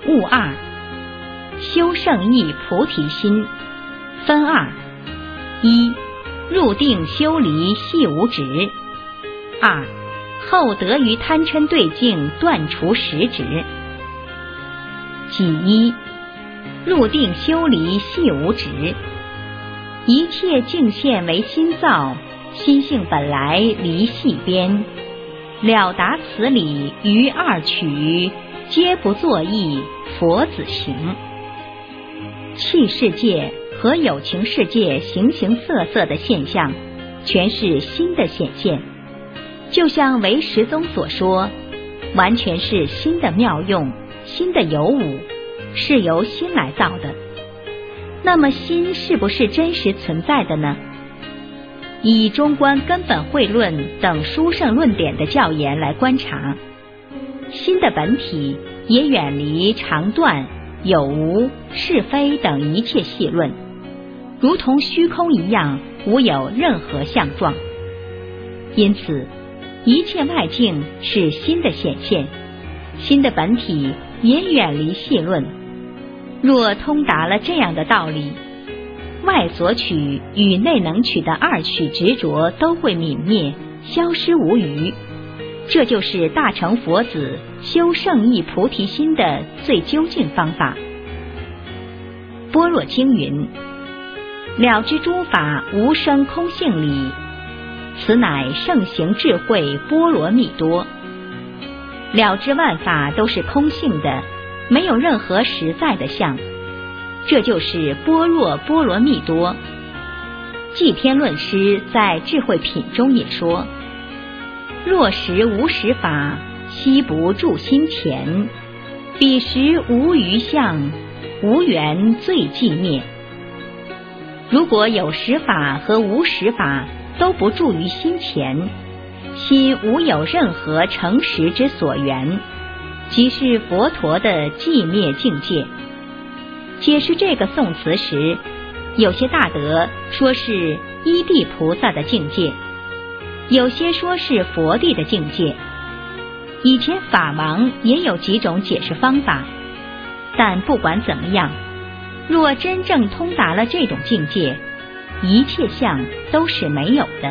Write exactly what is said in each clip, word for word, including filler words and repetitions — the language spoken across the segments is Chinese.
物二，修圣意菩提心，分二：一、入定修离系无执；二、后得于贪嗔对境断除实执。己一，入定修离系无执。一切境现为心造，心性本来离系边，了达此理于二取，皆不作意，佛子行。器世界和有情世界形形色色的现象，全是心的显现。就像唯识宗所说，完全是心的妙用，心的有无，是由心来造的。那么心是不是真实存在的呢？以中观根本慧论等殊胜论点的教言来观察，心的本体也远离常断、有无、是非等一切细论，如同虚空一样，无有任何相状。因此一切外境是心的显现，心的本体也远离细论。若通达了这样的道理，外所取与内能取的二取执着都会泯灭，消失无余。这就是大乘佛子修圣意菩提心的最究竟方法。般若经云：了知诸法无生空性理，此乃圣行智慧般若蜜多。了知万法都是空性的，没有任何实在的相，这就是般若波罗蜜多。寂天论师在智慧品中也说：若实无实法，悉不住心前，彼时无余相，无缘最寂灭。如果有实法和无实法都不住于心前，心无有任何成实之所缘，即是佛陀的寂灭境界。解释这个颂词时，有些大德说是依地菩萨的境界，有些说是佛地的境界。以前法王也有几种解释方法，但不管怎么样，若真正通达了这种境界，一切相都是没有的。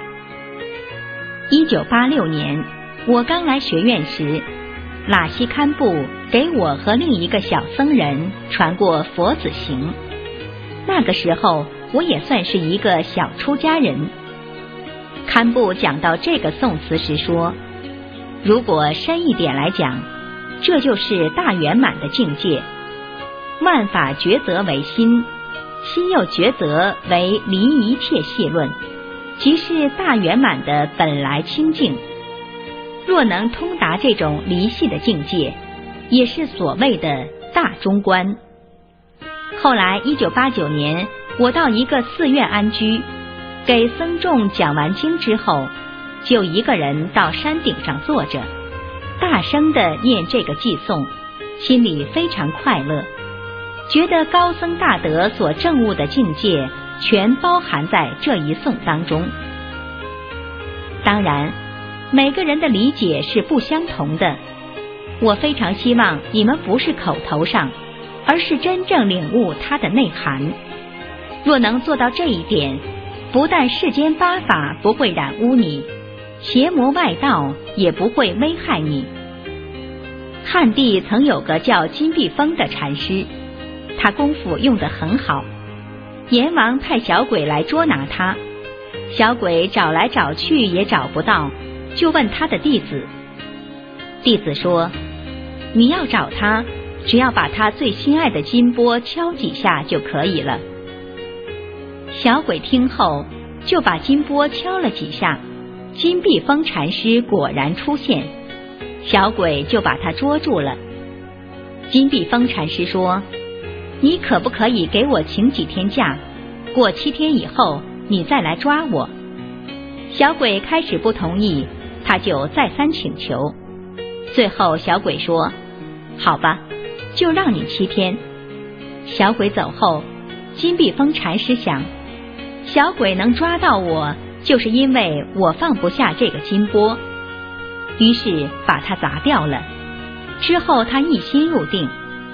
一九八六年，我刚来学院时，喇西堪布给我和另一个小僧人传过佛子行。那个时候我也算是一个小出家人。堪布讲到这个颂词时说，如果深一点来讲，这就是大圆满的境界。万法抉择为心，心又抉择为离一切细论，即是大圆满的本来清净。若能通达这种离系的境界，也是所谓的大中观。后来一九八九年，我到一个寺院安居，给僧众讲完经之后，就一个人到山顶上坐着，大声地念这个偈颂，心里非常快乐，觉得高僧大德所证悟的境界全包含在这一颂当中。当然每个人的理解是不相同的，我非常希望你们不是口头上，而是真正领悟它的内涵。若能做到这一点，不但世间八法不会染污你，邪魔外道也不会危害你。汉地曾有个叫金碧峰的禅师，他功夫用得很好，阎王派小鬼来捉拿他，小鬼找来找去也找不到，就问他的弟子。弟子说，你要找他，只要把他最心爱的金钵敲几下就可以了。小鬼听后就把金钵敲了几下，金碧峰禅师果然出现，小鬼就把他捉住了。金碧峰禅师说，你可不可以给我请几天假，过七天以后你再来抓我？小鬼开始不同意，他就再三请求，最后小鬼说，好吧，就让你七天。小鬼走后，金碧峰禅师想，小鬼能抓到我，就是因为我放不下这个金钵，于是把它砸掉了。之后他一心入定，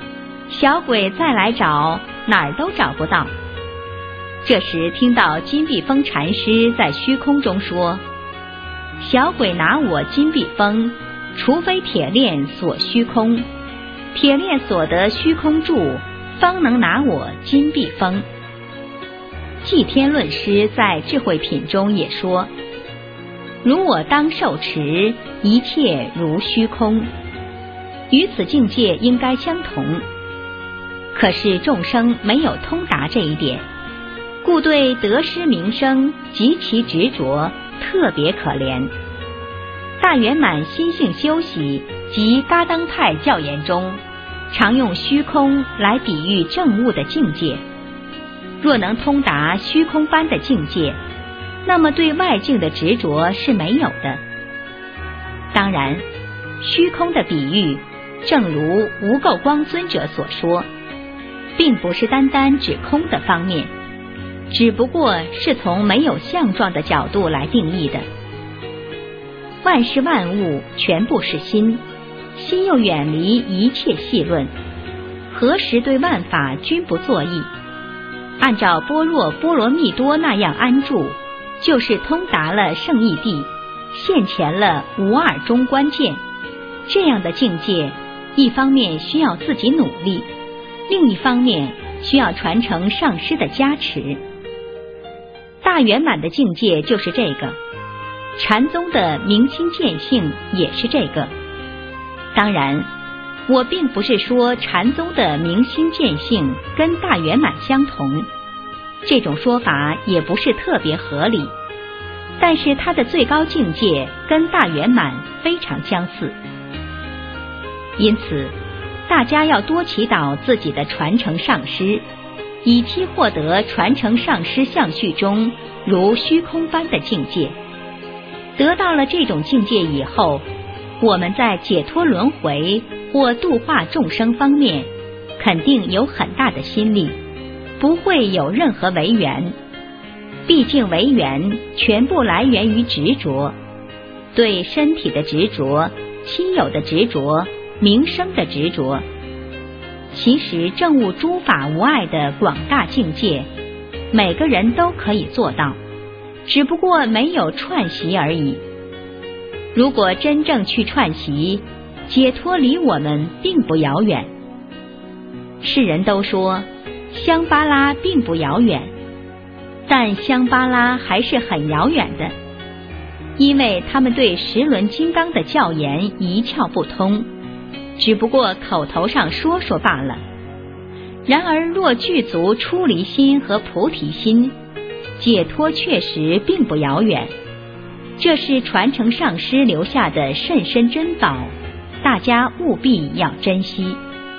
小鬼再来找，哪儿都找不到。这时听到金碧峰禅师在虚空中说：小鬼拿我金碧峰，除非铁链锁虚空，铁链锁得虚空住，方能拿我金碧峰。寂天论师在智慧品中也说：如我当受持，一切如虚空。与此境界应该相同，可是众生没有通达这一点，故对得失名声极其执着，特别可怜。大圆满心性修习及嘎当派教言中，常用虚空来比喻证悟的境界。若能通达虚空般的境界，那么对外境的执着是没有的。当然，虚空的比喻，正如无垢光尊者所说，并不是单单指空的方面，只不过是从没有相状的角度来定义的。万事万物全部是心，心又远离一切细论，何时对万法均不作意？按照般若波罗蜜多那样安住，就是通达了圣义谛，现前了无二中关键。这样的境界，一方面需要自己努力，另一方面需要传承上师的加持。大圆满的境界就是这个，禅宗的明心见性也是这个。当然，我并不是说禅宗的明心见性跟大圆满相同，这种说法也不是特别合理，但是它的最高境界跟大圆满非常相似。因此，大家要多祈祷自己的传承上师，以期获得传承上师相续中如虚空般的境界。得到了这种境界以后，我们在解脱轮回或度化众生方面，肯定有很大的心力，不会有任何违缘。毕竟违缘全部来源于执着，对身体的执着、亲友的执着、名声的执着。其实证悟诸法无碍的广大境界，每个人都可以做到，只不过没有串习而已。如果真正去串习，解脱离我们并不遥远。世人都说香巴拉并不遥远，但香巴拉还是很遥远的，因为他们对十轮金刚的教言一窍不通，只不过口头上说说罢了。然而若具足出离心和菩提心，解脱确实并不遥远。这是传承上师留下的甚深珍宝，大家务必要珍惜。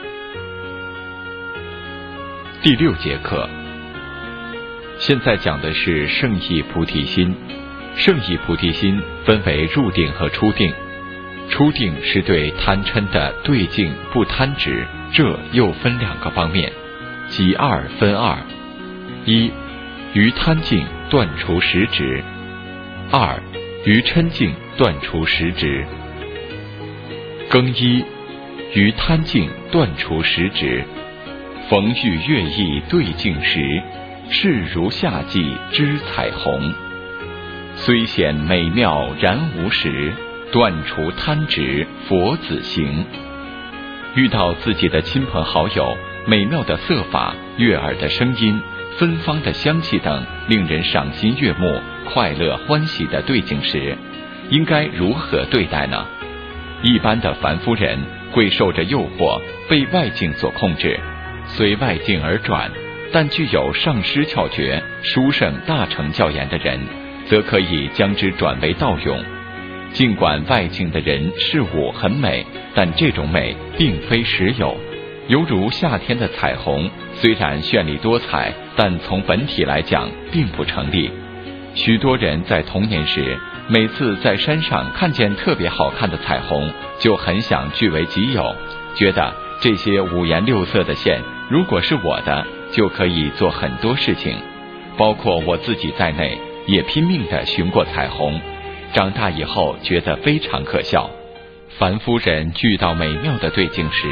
第六节课，现在讲的是圣意菩提心。圣意菩提心分为入定和出定。出定是对贪嗔的对境不贪执，这又分两个方面，即二分二：一，于贪境断除实执；二，于嗔境断除实执。更一，于贪境断除实执。逢遇乐意对境时，视如夏季之彩虹。虽显美妙然无实，断除贪执佛子行。遇到自己的亲朋好友，美妙的色法、悦耳的声音、芬芳的香气等令人赏心悦目、快乐欢喜的对境时，应该如何对待呢？一般的凡夫人会受着诱惑，被外境所控制，随外境而转，但具有上师窍诀、殊胜大乘教言的人，则可以将之转为道用。尽管外境的人事物很美，但这种美并非实有，犹如夏天的彩虹，虽然绚丽多彩，但从本体来讲并不成立。许多人在童年时，每次在山上看见特别好看的彩虹，就很想据为己有，觉得这些五颜六色的线如果是我的，就可以做很多事情。包括我自己在内，也拼命地寻过彩虹，长大以后觉得非常可笑。凡夫人遇到美妙的对境时，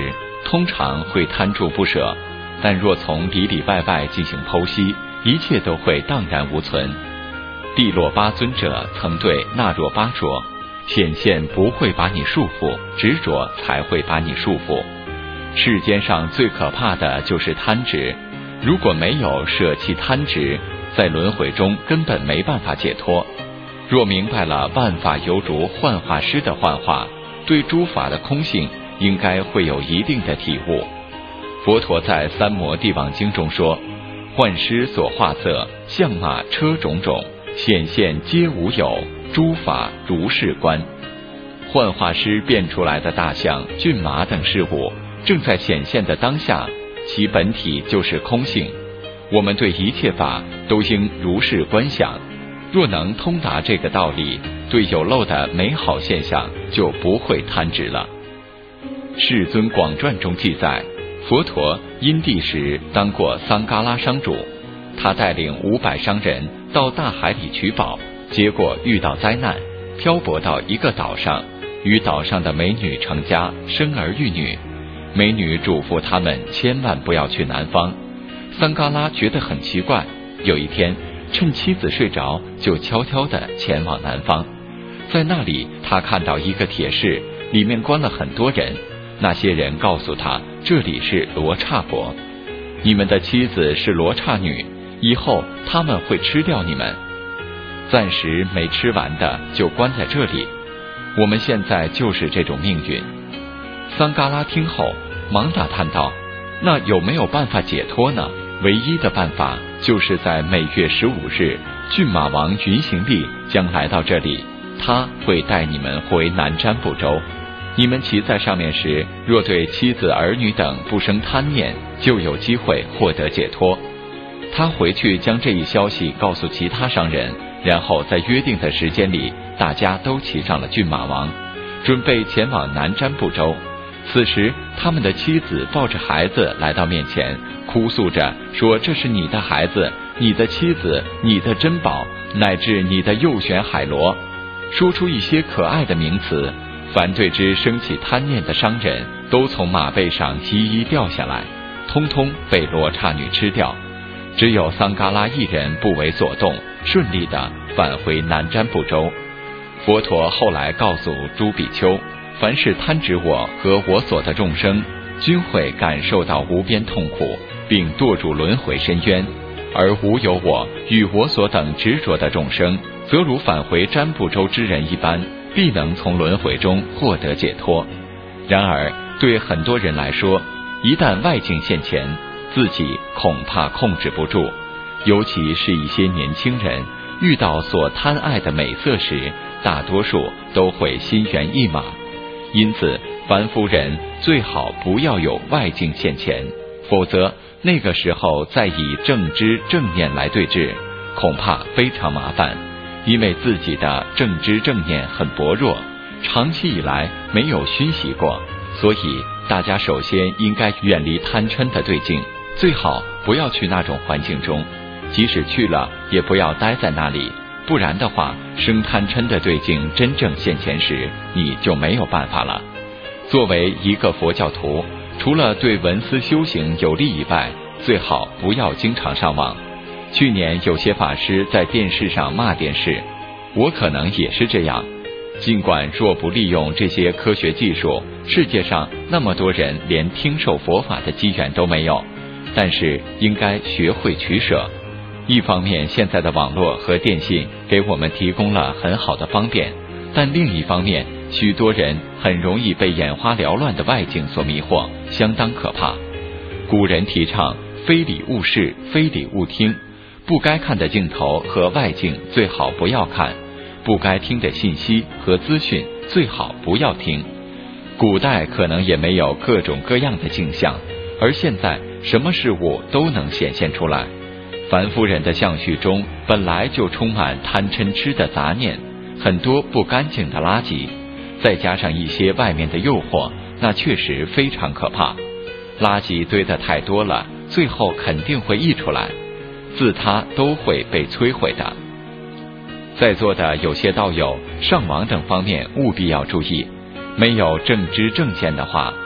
通常会贪住不舍，但若从里里外外进行剖析，一切都会荡然无存。帝洛巴尊者曾对那若巴说，显现不会把你束缚，执着才会把你束缚。世间上最可怕的就是贪执，如果没有舍弃贪执，在轮回中根本没办法解脱。若明白了万法犹如幻化师的幻化，对诸法的空性应该会有一定的体悟。佛陀在《三摩地网经》中说，幻师所化色，象马车种种，显现皆无有，诸法如是观。幻化师变出来的大象、骏马等事物，正在显现的当下，其本体就是空性。我们对一切法都应如是观想，若能通达这个道理，对有漏的美好现象就不会贪执了。世尊广传中记载，佛陀因地时当过桑嘎拉商主，他带领五百商人到大海里取宝，结果遇到灾难，漂泊到一个岛上，与岛上的美女成家，生儿育女。美女嘱咐他们千万不要去南方。桑嘎拉觉得很奇怪，有一天趁妻子睡着，就悄悄地前往南方。在那里，他看到一个铁室，里面关了很多人。那些人告诉他，这里是罗刹国，你们的妻子是罗刹女，以后他们会吃掉你们，暂时没吃完的就关在这里。我们现在就是这种命运。桑嘎拉听后忙打探道，那有没有办法解脱呢？唯一的办法就是在每月十五日，骏马王云行力将来到这里，他会带你们回南瞻部洲。你们骑在上面时，若对妻子儿女等不生贪念，就有机会获得解脱。他回去将这一消息告诉其他商人，然后在约定的时间里，大家都骑上了骏马王，准备前往南瞻部洲。此时他们的妻子抱着孩子来到面前，哭诉着说，这是你的孩子，你的妻子，你的珍宝，乃至你的右旋海螺，说出一些可爱的名词。凡对之升起贪念的商人，都从马背上一一掉下来，通通被罗刹女吃掉。只有桑嘎拉一人不为所动，顺利地返回南瞻部洲。佛陀后来告诉诸比丘，凡是贪执我和我所的众生，均会感受到无边痛苦，并堕入轮回深渊。而无有我与我所等执着的众生，则如返回瞻部洲之人一般，必能从轮回中获得解脱。然而对很多人来说，一旦外境现前，自己恐怕控制不住，尤其是一些年轻人，遇到所贪爱的美色时，大多数都会心猿意马。因此凡夫人最好不要有外境现前，否则那个时候再以正知正念来对治，恐怕非常麻烦。因为自己的正知正念很薄弱，长期以来没有熏习过，所以大家首先应该远离贪嗔的对境，最好不要去那种环境中，即使去了也不要待在那里，不然的话，生贪嗔的对境真正现前时，你就没有办法了。作为一个佛教徒，除了对文思修行有利以外，最好不要经常上网。去年有些法师在电视上骂电视，我可能也是这样。尽管若不利用这些科学技术，世界上那么多人连听受佛法的机缘都没有，但是应该学会取舍。一方面，现在的网络和电信给我们提供了很好的方便，但另一方面，许多人很容易被眼花缭乱的外境所迷惑，相当可怕。古人提倡非礼勿视，非礼勿听，不该看的镜头和外境最好不要看，不该听的信息和资讯最好不要听。古代可能也没有各种各样的镜像，而现在什么事物都能显现出来。凡夫人的相续中本来就充满贪嗔痴的杂念，很多不干净的垃圾，再加上一些外面的诱惑，那确实非常可怕。垃圾堆得太多了，最后肯定会溢出来，自他都会被摧毁的。在座的有些道友上网等方面务必要注意，没有正知正见的话，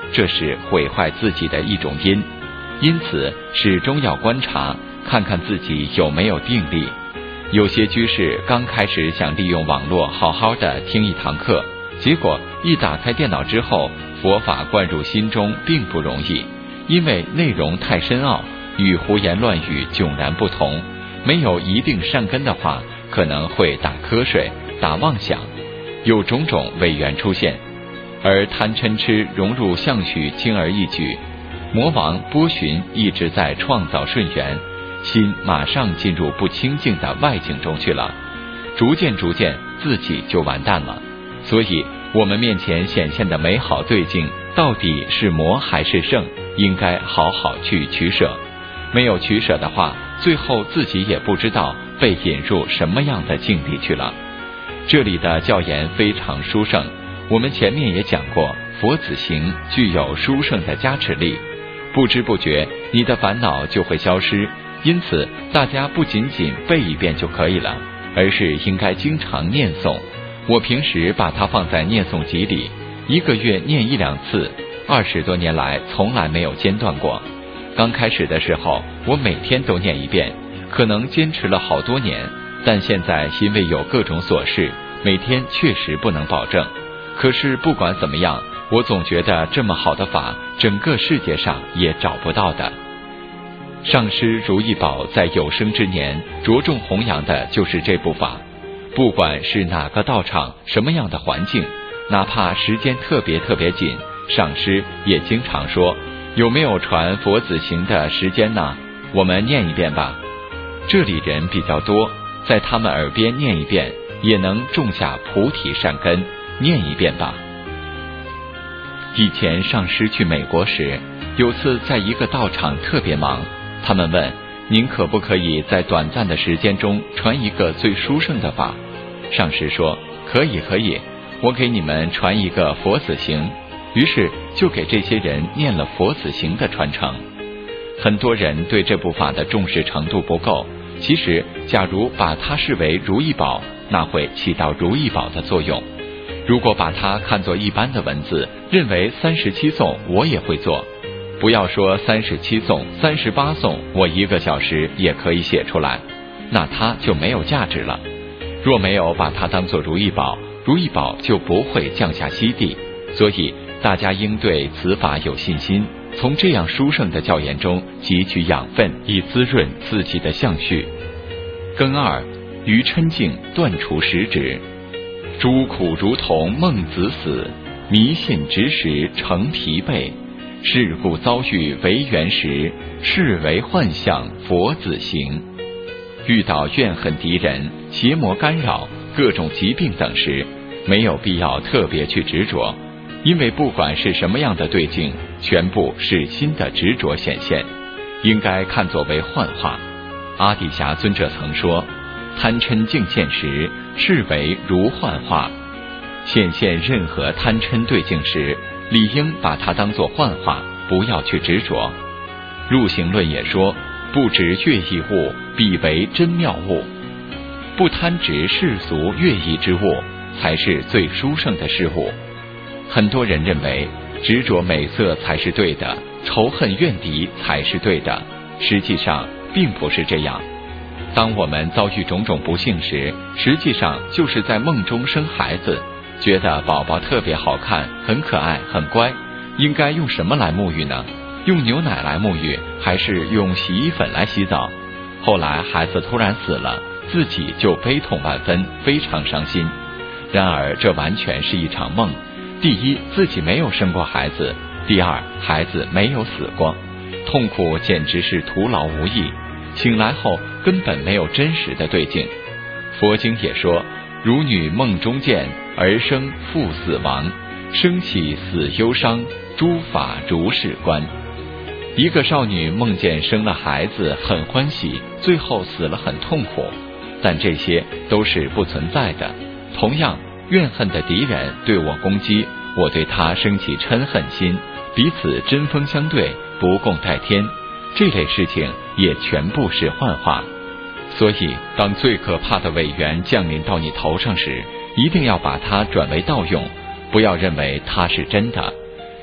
这是毁坏自己的一种因。因此始终要观察，看看自己有没有定力。有些居士刚开始想利用网络好好的听一堂课，结果一打开电脑之后，佛法灌入心中并不容易，因为内容太深奥，与胡言乱语迥然不同。没有一定善根的话，可能会打瞌睡、打妄想，有种种违缘出现。而贪嗔痴融入相续，轻而易举。魔王波旬一直在创造顺缘，心马上进入不清净的外境中去了，逐渐逐渐自己就完蛋了。所以我们面前显现的美好对境，到底是魔还是圣，应该好好去取舍。没有取舍的话，最后自己也不知道被引入什么样的境地去了。这里的教言非常殊胜，我们前面也讲过，佛子行具有殊胜的加持力，不知不觉你的烦恼就会消失。因此大家不仅仅背一遍就可以了，而是应该经常念诵。我平时把它放在念诵集里，一个月念一两次，二十多年来从来没有间断过。刚开始的时候我每天都念一遍，可能坚持了好多年，但现在因为有各种琐事，每天确实不能保证。可是不管怎么样，我总觉得这么好的法，整个世界上也找不到的。上师如意宝在有生之年着重弘扬的就是这部法，不管是哪个道场，什么样的环境，哪怕时间特别特别紧，上师也经常说，有没有传佛子行的时间呢？我们念一遍吧。这里人比较多，在他们耳边念一遍，也能种下菩提善根。念一遍吧。以前上师去美国时，有次在一个道场特别忙，他们问，您可不可以在短暂的时间中传一个最殊胜的法？上师说，可以可以，我给你们传一个佛子行。于是就给这些人念了佛子行的传承。很多人对这部法的重视程度不够，其实假如把它视为如意宝，那会起到如意宝的作用。如果把它看作一般的文字，认为三十七颂我也会做，不要说三十七颂、三十八颂，我一个小时也可以写出来，那它就没有价值了。若没有把它当作如意宝，如意宝就不会降下西地。所以大家应对此法有信心，从这样殊胜的教言中汲取养分，以滋润自己的相续。庚二，于嗔境断除实执。诸苦如同梦子死，迷信执时成疲惫。是故遭遇为缘时，视为幻象佛子行。遇到怨恨敌人、邪魔干扰、各种疾病等时，没有必要特别去执着，因为不管是什么样的对境，全部是心的执着显现，应该看作为幻化。阿底峡尊者曾说，贪嗔境现时，视为如幻化。显现任何贪嗔对境时，理应把它当作幻化，不要去执着。入行论也说，不执乐意物，必为真妙物。不贪执世俗乐意之物，才是最殊胜的事物。很多人认为执着美色才是对的，仇恨怨敌才是对的，实际上并不是这样。当我们遭遇种种不幸时，实际上就是在梦中生孩子，觉得宝宝特别好看，很可爱，很乖，应该用什么来沐浴呢？用牛奶来沐浴，还是用洗衣粉来洗澡？后来孩子突然死了，自己就悲痛万分，非常伤心。然而这完全是一场梦。第一，自己没有生过孩子；第二，孩子没有死过，痛苦简直是徒劳无益。醒来后根本没有真实的对境。佛经也说，如女梦中见，儿生父死亡，生起死忧伤，诸法如是观。一个少女梦见生了孩子，很欢喜，最后死了很痛苦，但这些都是不存在的。同样，怨恨的敌人对我攻击，我对他生起嗔恨心，彼此针锋相对，不共戴天，这类事情也全部是幻化。所以当最可怕的违缘降临到你头上时，一定要把它转为道用，不要认为它是真的。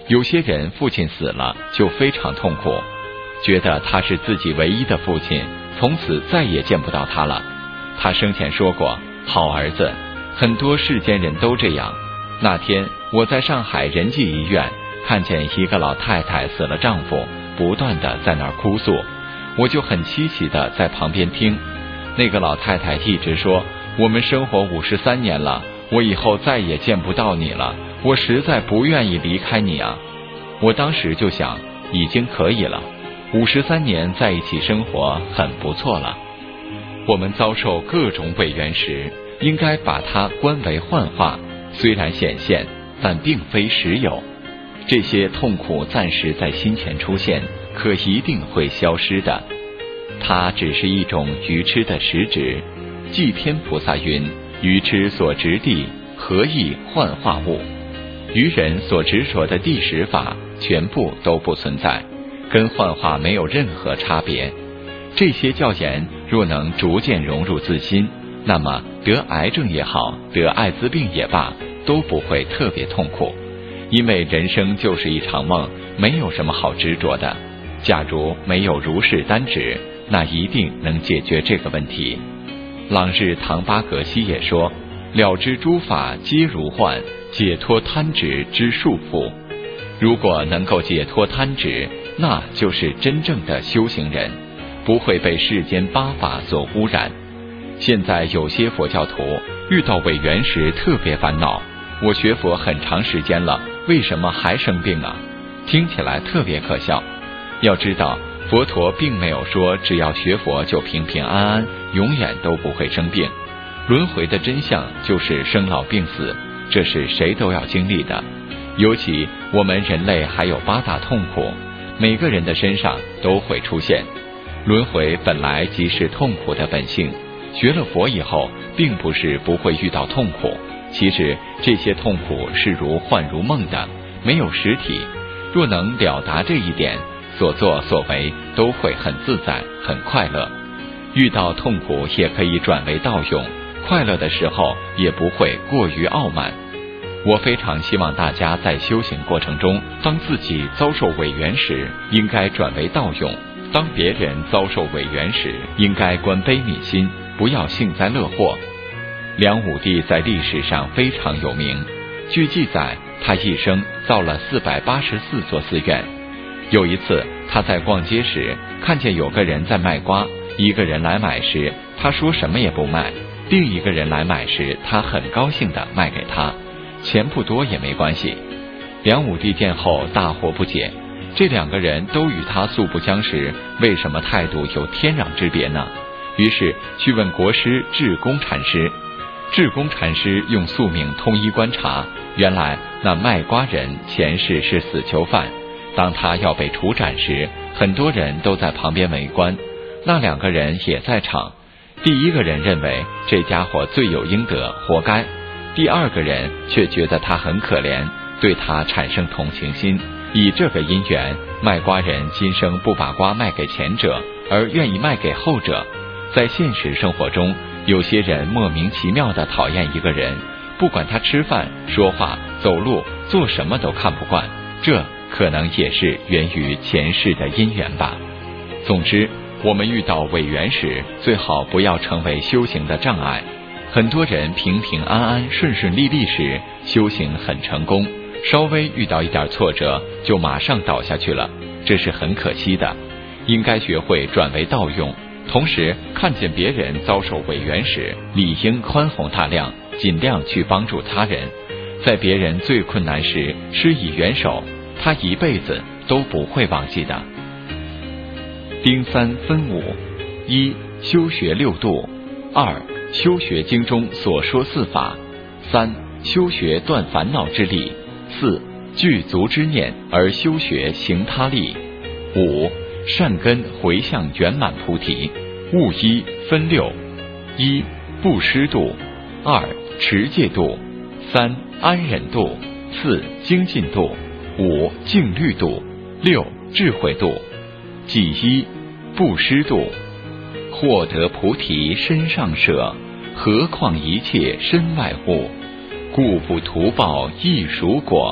有些人父亲死了就非常痛苦，觉得他是自己唯一的父亲，从此再也见不到他了。他生前说过，好儿子，很多世间人都这样。那天我在上海仁济医院看见一个老太太死了丈夫，不断的在那儿哭诉，我就很稀奇的在旁边听。那个老太太一直说，我们生活五十三年了，我以后再也见不到你了，我实在不愿意离开你啊。我当时就想，已经可以了，五十三年在一起生活很不错了。我们遭受各种违缘时，应该把它观为幻化，虽然显现，但并非实有。这些痛苦暂时在心前出现，可一定会消失的。它只是一种愚痴的实质。祭天菩萨云，愚痴所执地，何以幻化物？愚人所执着的第十法全部都不存在，跟幻化没有任何差别。这些教言若能逐渐融入自心，那么得癌症也好，得艾滋病也罢，都不会特别痛苦。因为人生就是一场梦，没有什么好执着的。假如没有如是单执，那一定能解决这个问题。朗日唐巴格西也说，了知诸法皆如幻，解脱贪执之束缚。如果能够解脱贪执，那就是真正的修行人，不会被世间八法所污染。现在有些佛教徒遇到违缘时特别烦恼，我学佛很长时间了，为什么还生病啊？听起来特别可笑。要知道，佛陀并没有说只要学佛就平平安安，永远都不会生病。轮回的真相就是生老病死，这是谁都要经历的。尤其我们人类还有八大痛苦，每个人的身上都会出现。轮回本来即是痛苦的本性，学了佛以后，并不是不会遇到痛苦，其实这些痛苦是如幻如梦的，没有实体。若能了达这一点，所作所为都会很自在，很快乐。遇到痛苦也可以转为道用，快乐的时候也不会过于傲慢。我非常希望大家在修行过程中，当自己遭受违缘时，应该转为道用；当别人遭受违缘时，应该观悲悯心，不要幸灾乐祸。梁武帝在历史上非常有名，据记载，他一生造了四百八十四座寺院。有一次，他在逛街时，看见有个人在卖瓜，一个人来买时，他说什么也不卖；另一个人来买时，他很高兴地卖给他，钱不多也没关系。梁武帝见后大惑不解，这两个人都与他素不相识，为什么态度有天壤之别呢？于是去问国师智公禅师。智公禅师用宿命通一观察，原来那卖瓜人前世是死囚犯，当他要被处斩时，很多人都在旁边围观，那两个人也在场。第一个人认为这家伙罪有应得，活该；第二个人却觉得他很可怜，对他产生同情心。以这个因缘，卖瓜人今生不把瓜卖给前者，而愿意卖给后者。在现实生活中，有些人莫名其妙地讨厌一个人，不管他吃饭、说话、走路、做什么都看不惯，这可能也是源于前世的因缘吧。总之，我们遇到违缘时，最好不要成为修行的障碍。很多人平平安安、顺顺利利时，修行很成功，稍微遇到一点挫折，就马上倒下去了，这是很可惜的。应该学会转为道用，同时看见别人遭受违缘时，理应宽宏大量，尽量去帮助他人。在别人最困难时施以援手，他一辈子都不会忘记的。丁三分五：一、修学六度；二、修学经中所说四法；三、修学断烦恼之力；四、具足之念而修学行他力；五、善根回向圆满菩提。物一分六：一、布施度；二、持戒度；三、安忍度；四、精进度；五、静虑度；六、智慧度。即一、布施度。获得菩提身上舍，何况一切身外物？故不图报亦属果，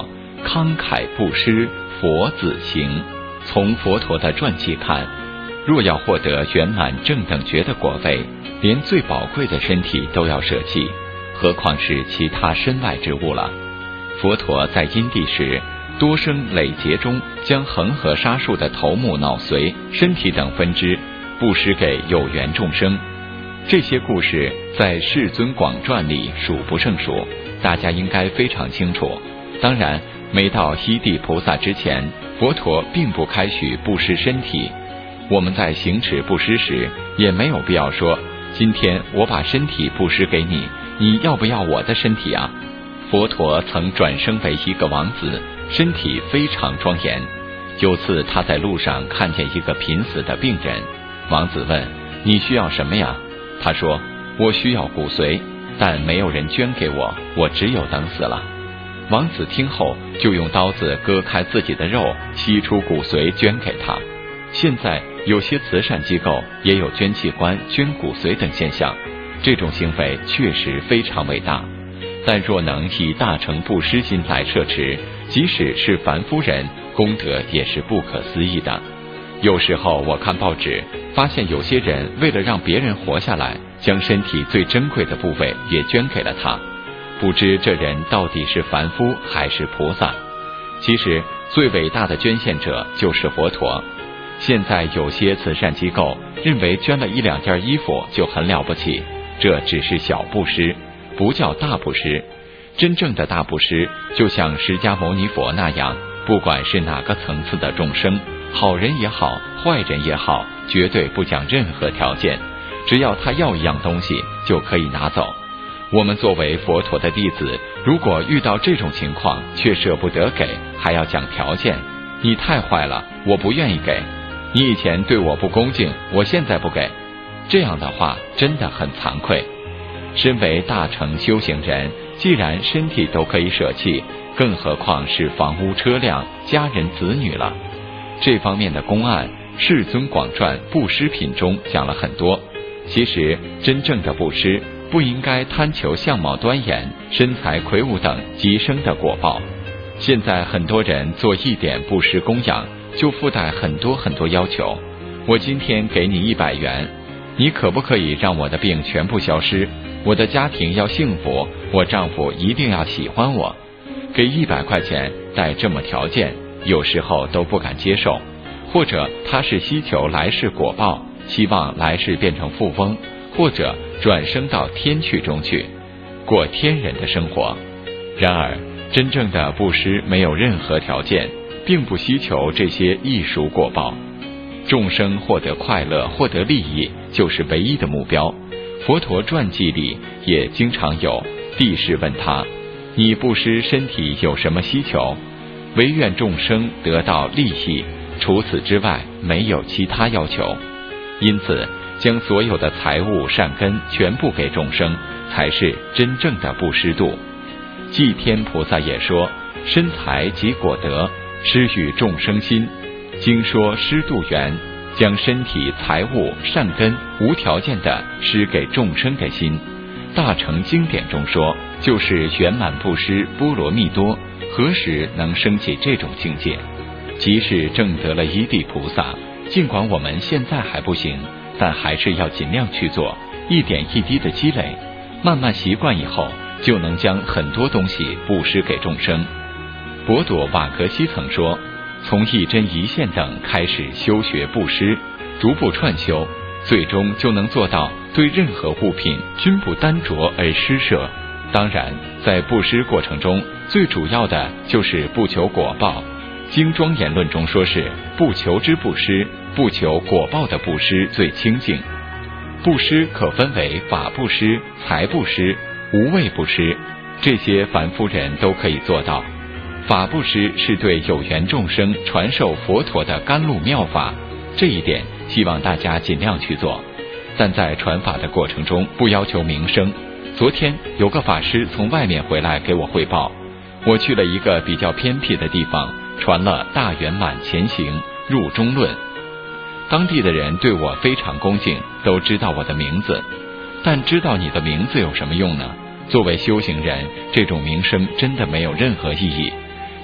慷慨布施，佛子行。从佛陀的传记看，若要获得圆满正等觉的果位，连最宝贵的身体都要舍弃，何况是其他身外之物了。佛陀在因地时，多生累劫中将恒河沙数的头目、脑髓、身体等分支布施给有缘众生。这些故事在《世尊广传》里数不胜数，大家应该非常清楚。当然，没到依地菩萨之前，佛陀并不开许布施身体。我们在行持布施时，也没有必要说，今天我把身体布施给你，你要不要我的身体啊？佛陀曾转生为一个王子，身体非常庄严。有次他在路上看见一个濒死的病人，王子问：你需要什么呀？他说：我需要骨髓，但没有人捐给我，我只有等死了。王子听后就用刀子割开自己的肉，吸出骨髓捐给他。现在有些慈善机构也有捐器官、捐骨髓等现象，这种行为确实非常伟大。但若能以大乘布施心来摄持，即使是凡夫人，功德也是不可思议的。有时候我看报纸，发现有些人为了让别人活下来，将身体最珍贵的部位也捐给了他。不知这人到底是凡夫还是菩萨？其实最伟大的捐献者就是佛陀。现在有些慈善机构认为捐了一两件衣服就很了不起，这只是小布施，不叫大布施。真正的大布施就像释迦牟尼佛那样，不管是哪个层次的众生，好人也好，坏人也好，绝对不讲任何条件，只要他要一样东西就可以拿走。我们作为佛陀的弟子，如果遇到这种情况却舍不得给，还要讲条件，你太坏了，我不愿意给。你以前对我不恭敬，我现在不给。这样的话真的很惭愧。身为大乘修行人，既然身体都可以舍弃，更何况是房屋、车辆、家人、子女了。这方面的公案，《世尊广传》布施品中讲了很多。其实真正的布施不应该贪求相貌端严、身材魁梧等极生的果报。现在很多人做一点布施供养，就附带很多很多要求。我今天给你一百元，你可不可以让我的病全部消失？我的家庭要幸福，我丈夫一定要喜欢我。给一百块钱带这么条件，有时候都不敢接受。或者他是希求来世果报，希望来世变成富翁，或者转生到天趣中去，过天人的生活。然而真正的布施没有任何条件，并不希求这些艺术果报。众生获得快乐、获得利益就是唯一的目标。佛陀传记里也经常有帝释问他：你布施身体有什么希求？唯愿众生得到利益，除此之外没有其他要求。因此将所有的财物善根全部给众生，才是真正的布施度。济天菩萨也说：身财即果德，施与众生心。经说施度缘，将身体、财物、善根无条件的施给众生的心。大乘经典中说，就是圆满布施波罗蜜多，何时能升起这种境界？即使证得了一地菩萨，尽管我们现在还不行，但还是要尽量去做，一点一滴的积累，慢慢习惯以后，就能将很多东西布施给众生。博朵瓦格西曾说，从一针一线等开始修学布施，逐步串修，最终就能做到对任何物品均不单着而施舍。当然，在布施过程中，最主要的就是不求果报。经庄严论中说是不求之布施，不求果报的布施最清净。布施可分为法布施、财布施、无畏布施，这些凡夫人都可以做到。法布施是对有缘众生传授佛陀的甘露妙法，这一点希望大家尽量去做。但在传法的过程中，不要求名声。昨天有个法师从外面回来给我汇报，我去了一个比较偏僻的地方，传了大圆满前行入中论。当地的人对我非常恭敬，都知道我的名字。但知道你的名字有什么用呢？作为修行人，这种名声真的没有任何意义。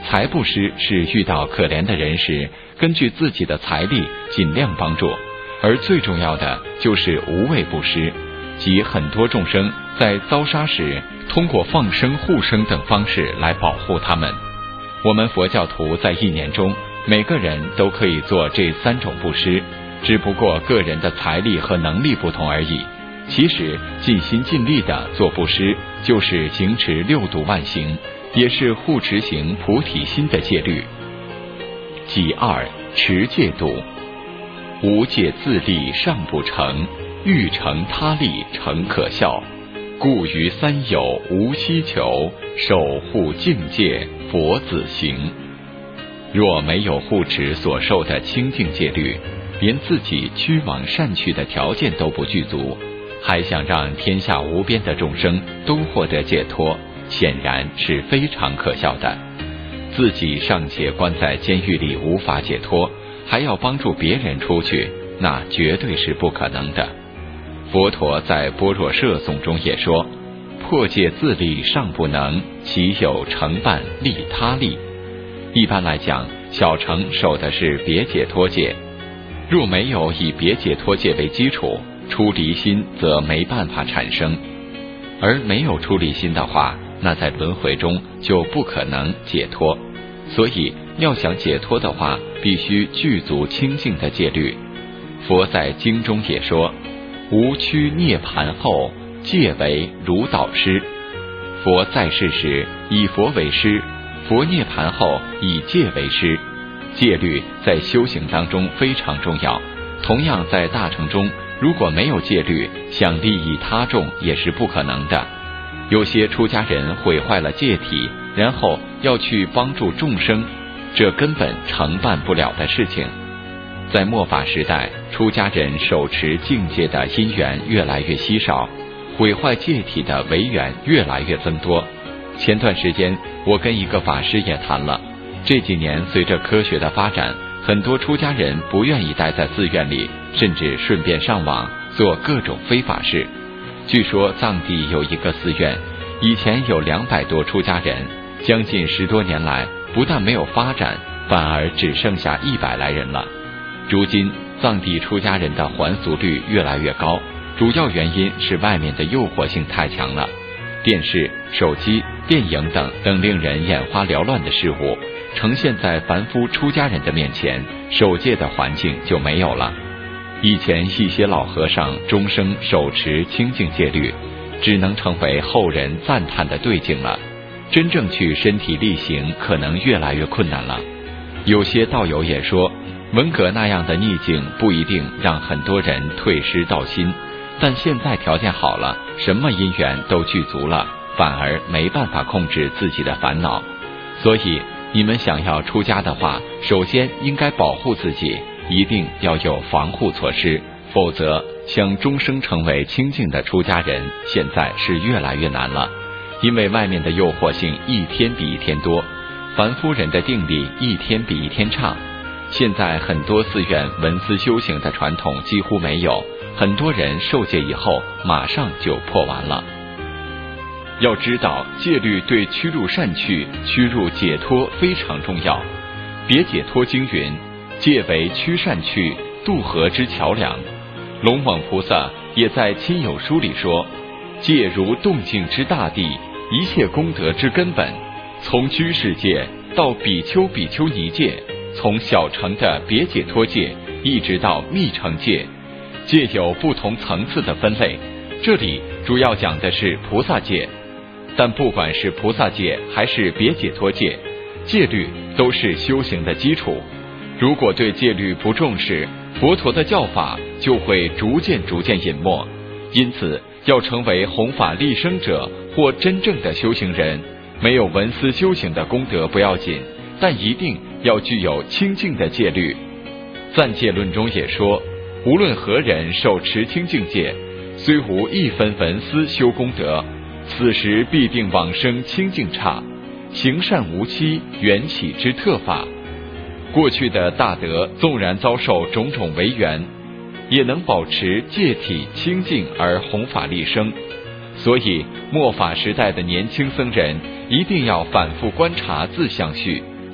财布施是遇到可怜的人时，根据自己的财力尽量帮助，而最重要的就是无畏布施，即很多众生在遭杀时，通过放生、护生等方式来保护他们。我们佛教徒在一年中，每个人都可以做这三种布施，只不过个人的财力和能力不同而已。其实尽心尽力的做布施，就是行持六度万行，也是护持行菩提心的戒律。己二持戒度，无戒自立尚不成，欲成他立诚可笑。故于三有无希求，守护境界佛子行。若没有护持所受的清净戒律，连自己趋往善趣的条件都不具足，还想让天下无边的众生都获得解脱，显然是非常可笑的。自己尚且关在监狱里无法解脱，还要帮助别人出去，那绝对是不可能的。佛陀在般若摄颂中也说，破戒自立尚不能，岂有成办利他利。一般来讲，小乘守的是别解脱戒，若没有以别解脱戒为基础，出离心则没办法产生，而没有出离心的话，那在轮回中就不可能解脱。所以要想解脱的话，必须具足清净的戒律。佛在经中也说，无趋涅盘后，戒为如导师。佛在世时以佛为师，佛涅盘后以戒为师。戒律在修行当中非常重要，同样在大乘中，如果没有戒律，想利益他众也是不可能的。有些出家人毁坏了戒体，然后要去帮助众生，这根本成办不了的事情。在末法时代，出家人手持境界的因缘越来越稀少，毁坏戒体的违缘越来越增多。前段时间我跟一个法师也谈了，这几年随着科学的发展，很多出家人不愿意待在寺院里，甚至顺便上网做各种非法事。据说藏地有一个寺院，以前有两百多出家人，将近十多年来不但没有发展，反而只剩下一百来人了。如今藏地出家人的还俗率越来越高，主要原因是外面的诱惑性太强了，电视、手机、电影等等令人眼花缭乱的事物呈现在凡夫出家人的面前，守戒的环境就没有了。以前一些老和尚终生手持清净戒律，只能成为后人赞叹的对境了，真正去身体力行可能越来越困难了。有些道友也说，文革那样的逆境不一定让很多人退失道心，但现在条件好了，什么因缘都具足了，反而没办法控制自己的烦恼。所以你们想要出家的话，首先应该保护自己，一定要有防护措施，否则想终生成为清净的出家人，现在是越来越难了。因为外面的诱惑性一天比一天多，凡夫人的定力一天比一天差。现在很多寺院文思修行的传统几乎没有，很多人受戒以后马上就破完了。要知道，戒律对驱入善趣、驱入解脱非常重要。别解脱经云，戒为驱善趣、渡河之桥梁。龙王菩萨也在亲友书里说，戒如动静之大地，一切功德之根本。从居士戒到比丘比丘尼戒，从小乘的别解脱戒一直到密乘戒，戒有不同层次的分类。这里主要讲的是菩萨戒，但不管是菩萨戒还是别解脱戒，戒律都是修行的基础。如果对戒律不重视，佛陀的教法就会逐渐逐渐隐没。因此要成为弘法利生者或真正的修行人，没有文思修行的功德不要紧，但一定要具有清净的戒律。暂戒论中也说，无论何人受持清净戒，虽无一分文思修功德，此时必定往生清净刹，行善无期，缘起之特法。过去的大德纵然遭受种种违缘，也能保持戒体清净而弘法利生。所以末法时代的年轻僧人一定要反复观察自相续，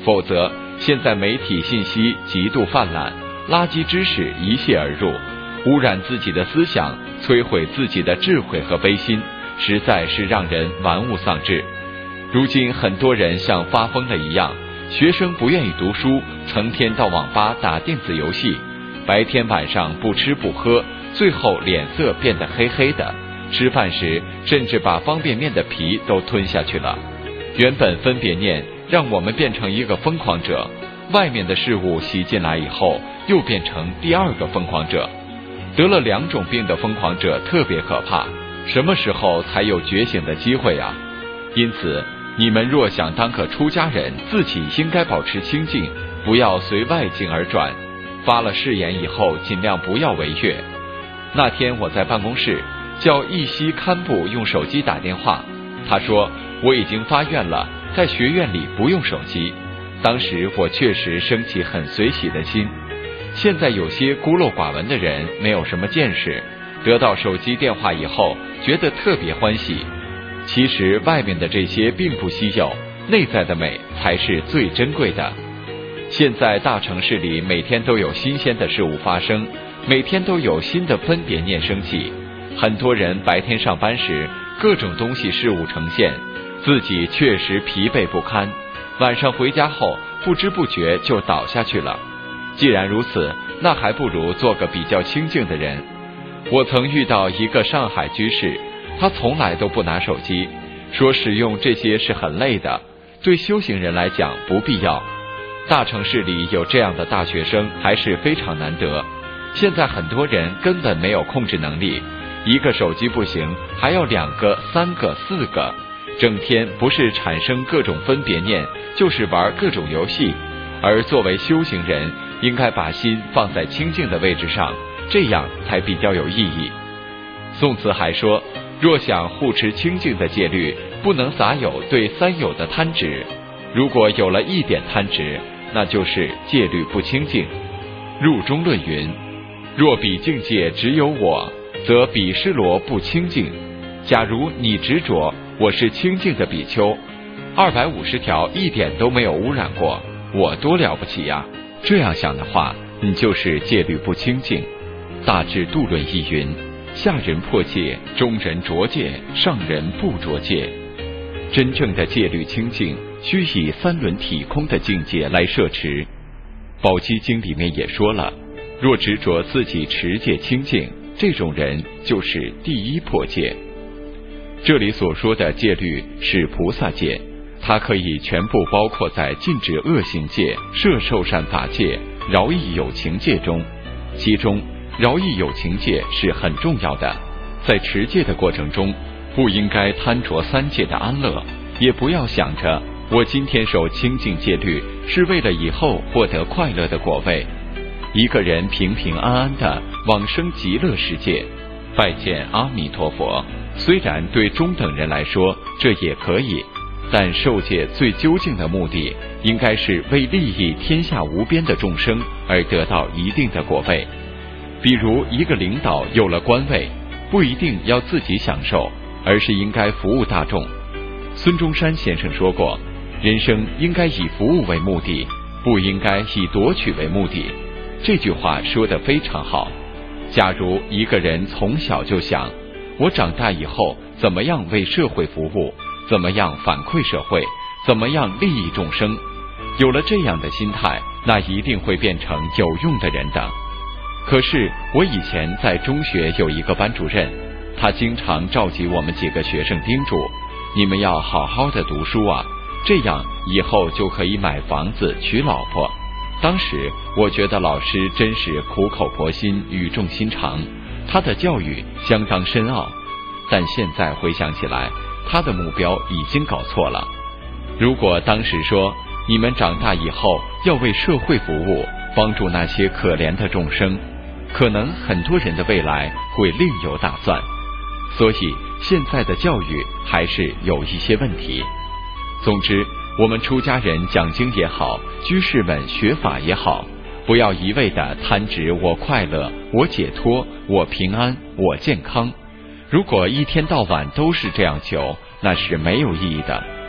否则，现在媒体信息极度泛滥，垃圾知识一泻而入，污染自己的思想，摧毁自己的智慧和悲心，实在是让人玩物丧志。如今很多人像发疯了一样，学生不愿意读书，成天到网吧打电子游戏，白天晚上不吃不喝，最后脸色变得黑黑的，吃饭时甚至把方便面的皮都吞下去了。原本分别念让我们变成一个疯狂者，外面的事物袭进来以后，又变成第二个疯狂者。得了两种病的疯狂者特别可怕，什么时候才有觉醒的机会啊？因此，你们若想当个出家人，自己应该保持清净，不要随外境而转。发了誓言以后，尽量不要违越。那天我在办公室，叫一西堪布用手机打电话，他说我已经发愿了，在学院里不用手机。当时我确实升起很随喜的心。现在有些孤陋寡闻的人，没有什么见识，得到手机电话以后，觉得特别欢喜。其实外面的这些并不稀有，内在的美才是最珍贵的。现在大城市里每天都有新鲜的事物发生，每天都有新的分别念升起。很多人白天上班时，各种东西事物呈现，自己确实疲惫不堪，晚上回家后不知不觉就倒下去了。既然如此，那还不如做个比较清静的人。我曾遇到一个上海居士，他从来都不拿手机，说使用这些是很累的，对修行人来讲不必要。大城市里有这样的大学生还是非常难得，现在很多人根本没有控制能力，一个手机不行，还要两个、三个、四个，整天不是产生各种分别念，就是玩各种游戏。而作为修行人，应该把心放在清净的位置上，这样才比较有意义。宋词还说，若想护持清净的戒律，不能杂有对三有的贪执。如果有了一点贪执，那就是戒律不清净。入中论云，若彼境界只有我，则彼施罗不清净。假如你执着我是清净的比丘，二百五十条一点都没有污染过，我多了不起呀！这样想的话，你就是戒律不清净。大智度论亦云，下人破戒，中人着戒，上人不着戒。真正的戒律清净，需以三轮体空的境界来摄持。宝积经里面也说了，若执着自己持戒清净，这种人就是第一破戒。这里所说的戒律是菩萨戒，它可以全部包括在禁止恶行戒、摄受善法戒、饶益有情戒中。其中饶益有情戒是很重要的，在持戒的过程中，不应该贪着三界的安乐，也不要想着我今天守清净戒律是为了以后获得快乐的果位。一个人平平安安的往生极乐世界，拜见阿弥陀佛，虽然对中等人来说这也可以，但受戒最究竟的目的，应该是为利益天下无边的众生而得到一定的果位。比如一个领导有了官位，不一定要自己享受，而是应该服务大众。孙中山先生说过，人生应该以服务为目的，不应该以夺取为目的。这句话说得非常好。假如一个人从小就想，我长大以后怎么样为社会服务，怎么样反馈社会，怎么样利益众生，有了这样的心态，那一定会变成有用的人的。可是我以前在中学有一个班主任，他经常召集我们几个学生叮嘱，你们要好好的读书啊，这样以后就可以买房子娶老婆。当时我觉得老师真是苦口婆心，语重心长，他的教育相当深奥。但现在回想起来，他的目标已经搞错了。如果当时说，你们长大以后要为社会服务，帮助那些可怜的众生，可能很多人的未来会另有打算。所以现在的教育还是有一些问题。总之，我们出家人讲经也好，居士们学法也好，不要一味的贪执我快乐、我解脱、我平安、我健康。如果一天到晚都是这样求，那是没有意义的。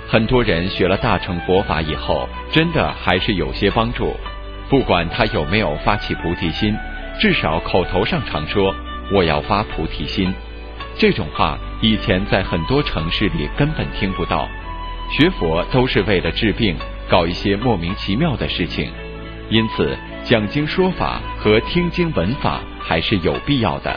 很多人学了大乘佛法以后，真的还是有些帮助。不管他有没有发起菩提心，至少口头上常说我要发菩提心。这种话以前在很多城市里根本听不到。学佛都是为了治病，搞一些莫名其妙的事情，因此讲经说法和听经闻法还是有必要的。